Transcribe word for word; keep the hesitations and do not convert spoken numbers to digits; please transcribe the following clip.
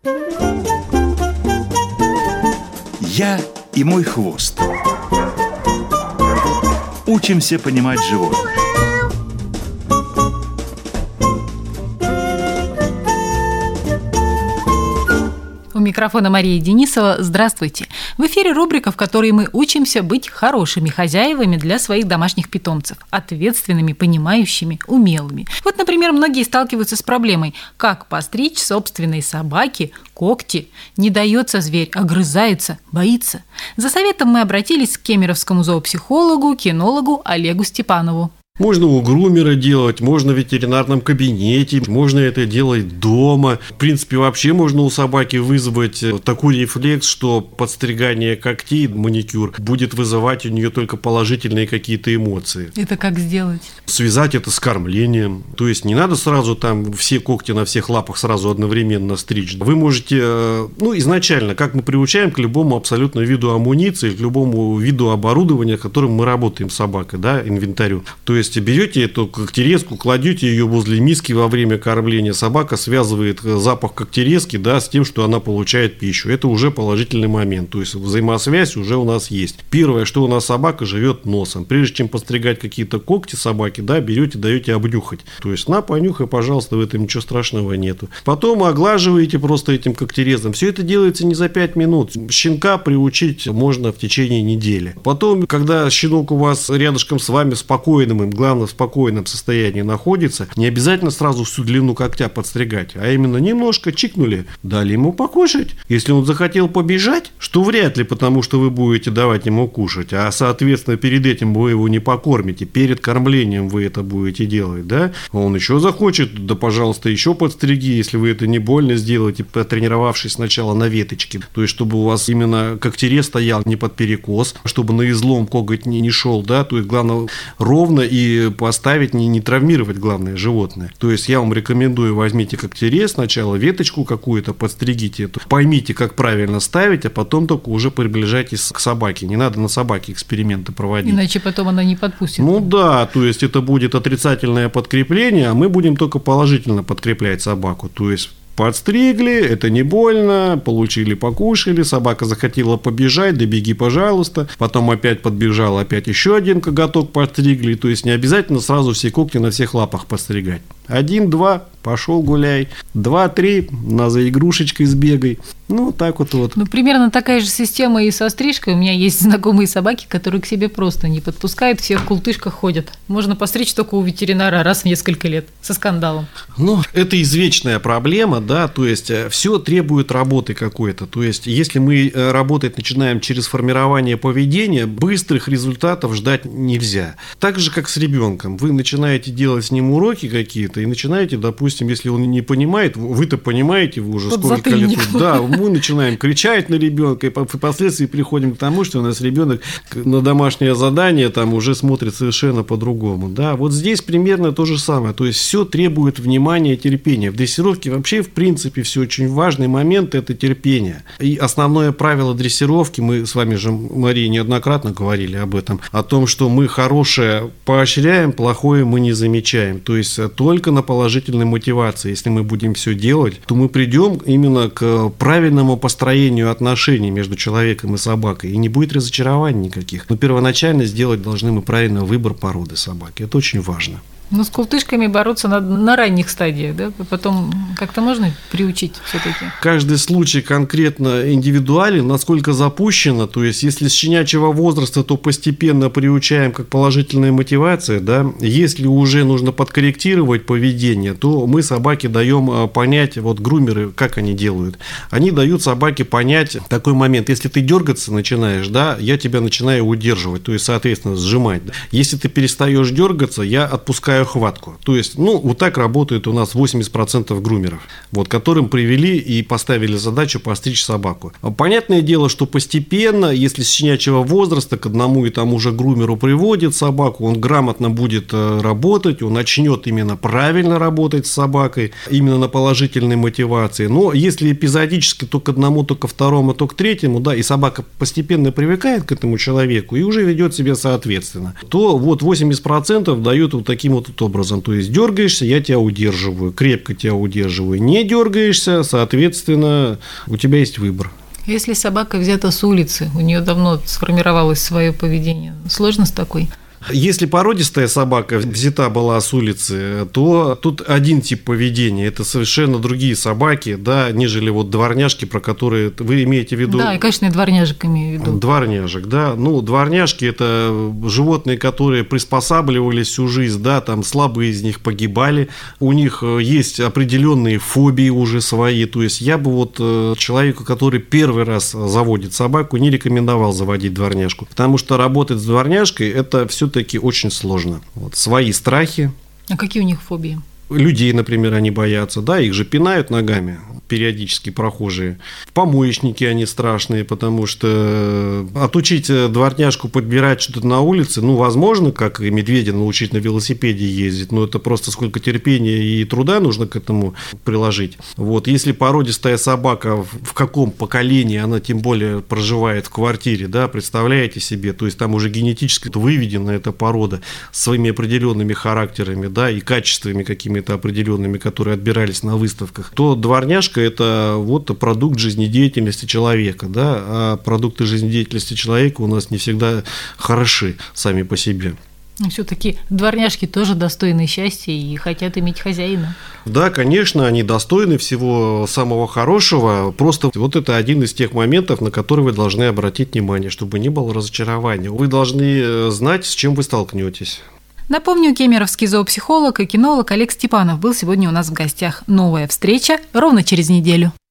Я и мой хвост. Учимся понимать животных. У микрофона Мария Денисова. Здравствуйте! В эфире рубрика, в которой мы учимся быть хорошими хозяевами для своих домашних питомцев, ответственными, понимающими, умелыми. Вот, например, многие сталкиваются с проблемой, как постричь собственной собаке когти. Не дается зверь, огрызается, боится. За советом мы обратились к кемеровскому зоопсихологу, кинологу Олегу Степанову. Можно у грумера делать, можно в ветеринарном кабинете, можно это делать дома. В принципе, вообще можно у собаки вызвать такой рефлекс, что подстригание когтей, маникюр, будет вызывать у нее только положительные какие-то эмоции. Это как сделать? Связать это с кормлением. То есть не надо сразу там все когти на всех лапах сразу одновременно стричь. Вы можете, ну, изначально, как мы приучаем к любому абсолютно виду амуниции, к любому виду оборудования, которым мы работаем с собакой, да, инвентарю. То есть берете эту когтерезку, кладете ее возле миски во время кормления, собака связывает запах когтерезки, да, с тем, что она получает пищу. Это уже положительный момент, то есть взаимосвязь уже у нас есть. Первое, что у нас собака живет носом. Прежде чем постригать какие-то когти собаки, да, берете, даете обнюхать. То есть на, понюхай, пожалуйста, в этом ничего страшного нету. Потом оглаживаете просто этим когтерезом. Все это делается не за пять минут. Щенка приучить можно в течение недели. Потом, когда щенок у вас рядышком с вами спокойным, им главное в спокойном состоянии находится, не обязательно сразу всю длину когтя подстригать, а именно немножко чикнули, дали ему покушать. Если он захотел побежать, что вряд ли, потому что вы будете давать ему кушать, а соответственно перед этим вы его не покормите, перед кормлением вы это будете делать, да? Он еще захочет, да пожалуйста, еще подстриги, если вы это не больно сделаете, потренировавшись сначала на веточке, то есть чтобы у вас именно когтерез стоял не под перекос, чтобы на излом коготь не, не шел, да, то есть главное ровно и поставить, не, не травмировать, главное, животное. То есть я вам рекомендую, возьмите когтерез, сначала веточку какую-то, подстригите эту, поймите, как правильно ставить, а потом только уже приближайтесь к собаке. Не надо на собаке эксперименты проводить. Иначе потом она не подпустит. Ну да, то есть это будет отрицательное подкрепление, а мы будем только положительно подкреплять собаку. То есть подстригли, это не больно, получили, покушали, собака захотела побежать, да беги, пожалуйста. Потом опять подбежал, опять еще один коготок подстригли. То есть не обязательно сразу все когти на всех лапах подстригать. Один, два, пошел гуляй. Два, три, на за игрушечкой сбегай. Ну, так вот вот. Ну, примерно такая же система и со стрижкой. У меня есть знакомые собаки, которые к себе просто не подпускают, все в култышках ходят. Можно постричь только у ветеринара раз в несколько лет, со скандалом. Ну, это извечная проблема, да, то есть все требует работы какой-то. То есть если мы работать начинаем через формирование поведения, быстрых результатов ждать нельзя. Так же, как с ребенком. Вы начинаете делать с ним уроки какие-то и начинаете, допустим, если он не понимает, вы-то понимаете, вы уже сколько лет. Да, мы начинаем кричать на ребенка, и впоследствии приходим к тому, что у нас ребенок на домашнее задание там уже смотрит совершенно по-другому. Да, вот здесь примерно то же самое. То есть все требует внимания и терпения. В дрессировке вообще, в принципе, все очень важный момент – это терпение. И основное правило дрессировки, мы с вами же, Мария, неоднократно говорили об этом, о том, что мы хорошее поощряем, плохое мы не замечаем. То есть только на положительной мотивации. Если мы будем все делать, то мы придем именно к правильному построению отношений между человеком и собакой, и не будет разочарований никаких. Но первоначально сделать должны мы правильный выбор породы собаки. Это очень важно. Но с култышками бороться надо на ранних стадиях, да? Потом как-то можно приучить все-таки? Каждый случай конкретно индивидуален, насколько запущено. То есть, если с щенячьего возраста, то постепенно приучаем как положительная мотивация, да? Если уже нужно подкорректировать поведение, то мы собаке даем понять, вот грумеры, как они делают. Они дают собаке понять такой момент. Если ты дергаться начинаешь, да, я тебя начинаю удерживать, то есть, соответственно, сжимать. Да? Если ты перестаешь дергаться, я отпускаю хватку. То есть, ну, вот так работает у нас восемьдесят процентов грумеров, вот, которым привели и поставили задачу постричь собаку. Понятное дело, что постепенно, если с щенячьего возраста к одному и тому же грумеру приводит собаку, он грамотно будет работать, он начнет именно правильно работать с собакой, именно на положительной мотивации. Но если эпизодически то к одному, то ко второму, то к третьему, да, и собака постепенно привыкает к этому человеку и уже ведет себя соответственно, то вот восемьдесят процентов дают вот таким вот тут образом. То есть дергаешься, я тебя удерживаю, крепко тебя удерживаю. Не дергаешься, соответственно, у тебя есть выбор. Если собака взята с улицы, у нее давно сформировалось свое поведение, сложно с такой? Если породистая собака взята была с улицы, то тут один тип поведения. Это совершенно другие собаки, да, нежели вот дворняжки, про которые вы имеете в виду. Да, и, конечно, и дворняжек имею в виду. Дворняжек, да. Ну, дворняжки – это животные, которые приспосабливались всю жизнь, да, там слабые из них погибали. У них есть определенные фобии уже свои. То есть я бы вот человеку, который первый раз заводит собаку, не рекомендовал заводить дворняжку. Потому что работать с дворняжкой – это все-таки таки очень сложно. Вот, свои страхи. А какие у них фобии? Людей, например, они боятся, да, их же пинают ногами периодически прохожие. Помоечники они страшные, потому что отучить дворняжку подбирать что-то на улице, ну, возможно, как и медведя научить на велосипеде ездить, но это просто сколько терпения и труда нужно к этому приложить. Вот, если породистая собака, в каком поколении она тем более проживает в квартире, да, представляете себе, то есть там уже генетически выведена эта порода с своими определенными характерами, да, и качествами какими-то определенными, которые отбирались на выставках, то дворняжка – это вот продукт жизнедеятельности человека, да, а продукты жизнедеятельности человека у нас не всегда хороши сами по себе. Все-таки дворняжки тоже достойны счастья и хотят иметь хозяина. Да, конечно, они достойны всего самого хорошего. Просто вот это один из тех моментов, на которые вы должны обратить внимание, чтобы не было разочарования. Вы должны знать, с чем вы столкнетесь. Напомню, кемеровский зоопсихолог и кинолог Олег Степанов был сегодня у нас в гостях. Новая встреча ровно через неделю.